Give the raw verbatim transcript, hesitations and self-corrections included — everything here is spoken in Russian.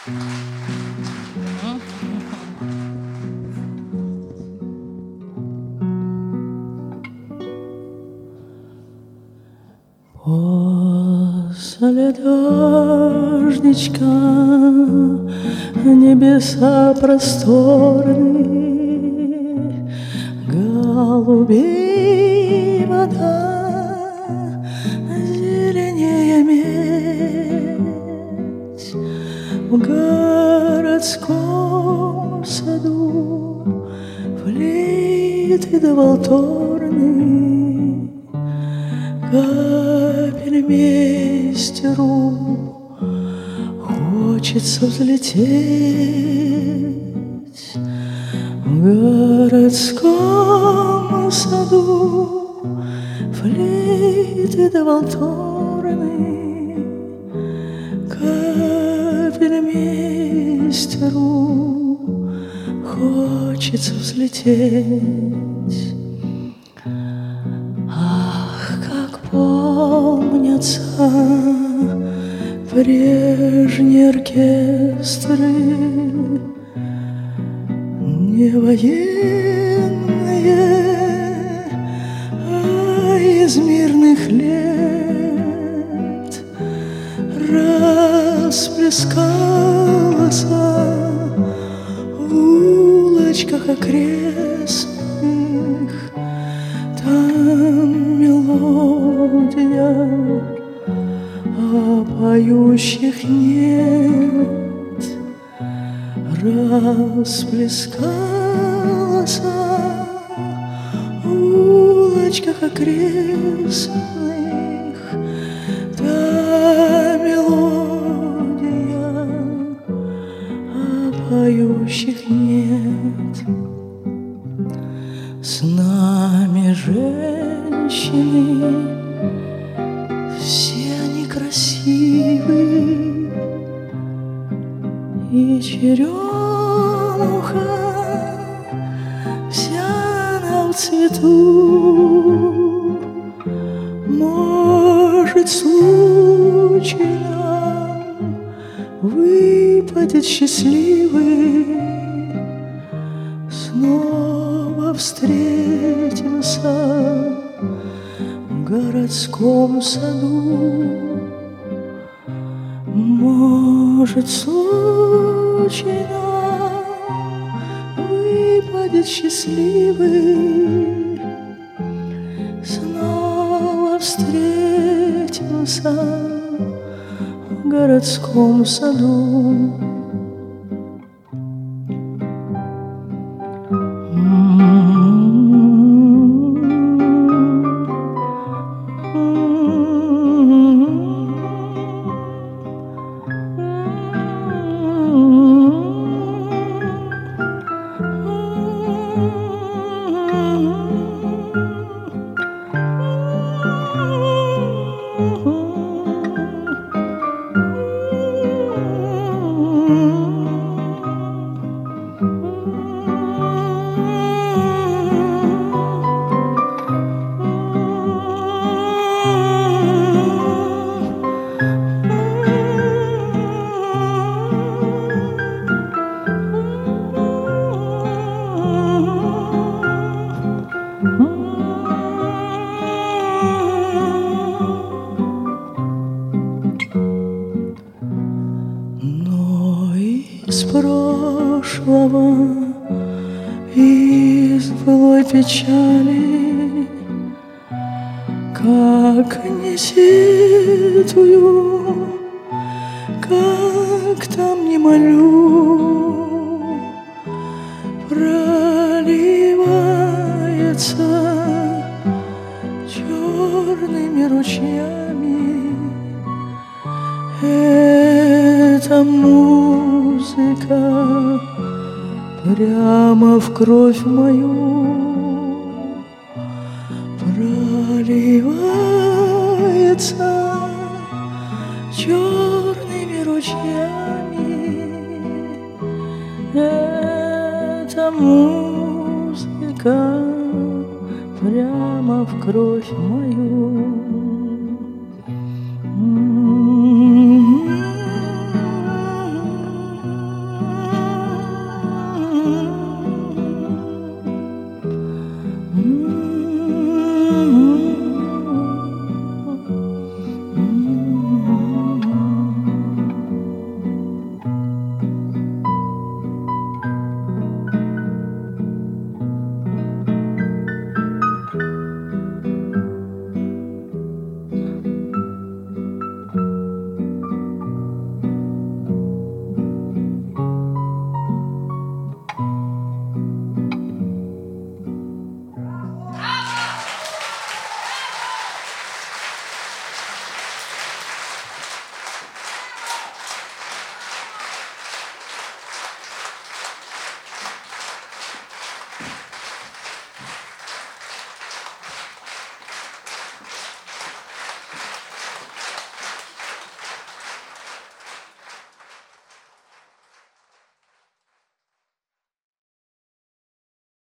После дождичка небеса просторные, голубей вода, зеленее медь. В городском саду флейты да валторны, капельмейстеру хочется взлететь. В городском саду флейты да валторны, капельмейстеру хочется взлететь. Помнятся прежние оркестры, не военные, а из мирных лет. Расплескалась в улочках окрестных там мелодия, а поющих нет. Расплескалась в улочках окрестных та мелодия, а поющих нет. С нами женщины, все они красивы, и черемуха вся она в цвету. Может, случайно выпадет счастливый, снова встретимся в городском саду. Может, случайно выпадет счастливый, снова встретимся в городском саду. Из прошлого, из былой печали, как не сетую, как там не молю, проливается черными ручьями эта музыка прямо в кровь мою проливается черными ручьями. Эта музыка прямо в кровь мою.